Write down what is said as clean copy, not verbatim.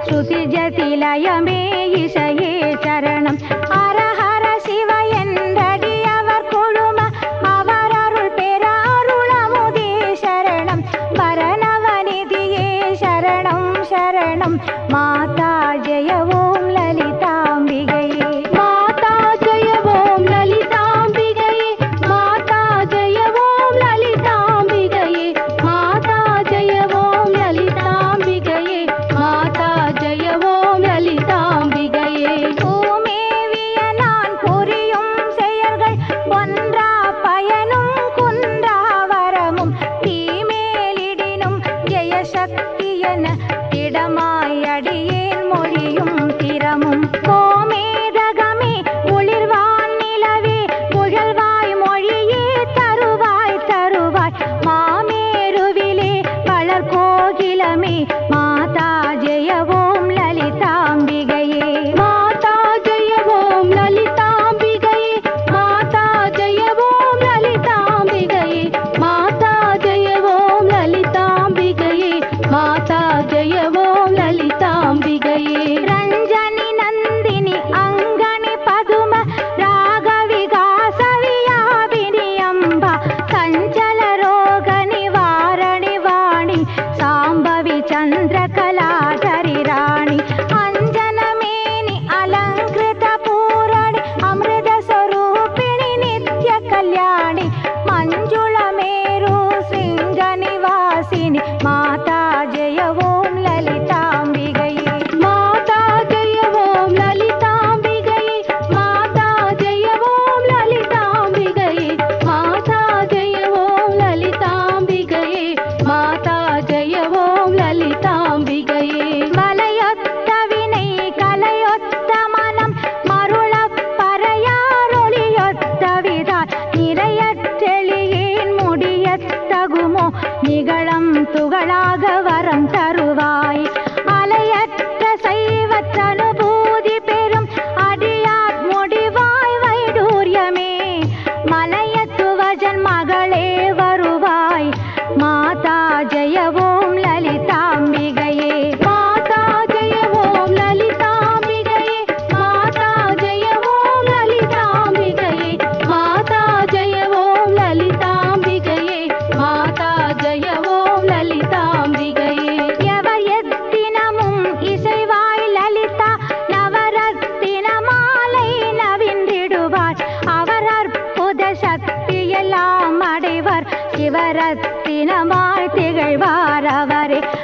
ஸ்ருதி ஜதிலயமே இசையே சரணம் ஹர ஹர சிவ என்றடி அவர் குழும அவர் அருள் பெற அருளமுதே சரணம் பரணவநிதியே சரணம் சரணம் மாதா ஜெய ஓம் லலிதாம்பிகையே மாதா ஜெய ஓம் லலிதாம்பிகையே மாதா ஜெய ஓம் லலிதாம்பிகையே மாதா ஜெய ஓம் லலிதாம்பிகையே மாதா ஜெய ஓம் லலிதாம்பிகையே பூமேவிய நான் புரியும் செயல்கள் ஒன்றா பயனும் குன்றா வரமும் தீமேலிடினும் ஜெயசக்தி என திடமாய் அடியேன் மொழியும் திறமும் கோமேதகமே ஒளிர்வான் நிலவே புகழ்வாய் மொழியே தருவாய் தருவாய் மாமேருவிலே வளர் கோகிலமே மாதா ஜெய ஓம் லலிதாம்பிகையே மாதா ஜெய ஓம் லலிதாம்பிகையே மாதா ஜெய ஓம் லலிதாம்பிகையே மாதா ஜெய ஓம் லலிதாம்பிகையே மாதா ஜெய ஓம் லலிதாம்பிகையே ரஞ்சனி நந்தினி அங்கனி பதும ராகவிகாச வியாபினி அம்பா சஞ்சல ரோக நிவாரணி வாணி சாம்பவி சந்திரகலாதரி ராணி அஞ்சனமேனி அலங்கிருத பூரணி அமிர்த ಸ್ವರೂಪಿಣಿ ನಿತ್ಯ ಕಲ್ಯಾಣಿ ಮಂಜುಳ ಮೇರು ಸಿಂಗ ನಿವಾಸಿನಿ ಮಾತಾ ಜಯ ಓಂ ಲಲಿತಾಂಬಿகையே ಮಾತಾ ಜಯ ಓಂ ಲಲಿತಾಂಬಿகையே ಮಾತಾ ಜಯ ಓಂ ಲಲಿತಾಂಬಿகையே ಮಾತಾ ಜಯ ಓಂ ಲಲಿತಾಂಬಿகையே ಮಾತಾ ಜಯ ಓಂ ಲಲಿತಾಂಬಿகையே மலையொத்த வினை கலையொத்த மனம் மருளப் பறையாரொலியொத்த விதால் நிறையற்றெளியேன் முடியத்தகுமோ நிகழம் துகளாக வரம் தருவாய் அலையற்ற சைவத்தனுபூதி பெறும் அடியார் முடிவாய் வைடூரியமே மலையத்துவஜன் மகளே வருவாய் மாதா ஜெய ஓம் லலிதாம்பிகையே மாதா ஜெய ஓம் லலிதாம்பிகையே மாதா ஜெய ஓம் லலிதாம்பிகையே மாதா ஜெய ஓம் லலிதாம்பிகையே மாதா ஜெய ஓம் லலிதாம்பிகையே எவர் எத்தினமும் இசைவாய் லலிதா நவரத்தின மாலை நவின்றிடுவார் அவர் அற்புத சக்தி எல்லாம் அடைவர் சிவரத்தினமாய் திகழ்வார் அவரே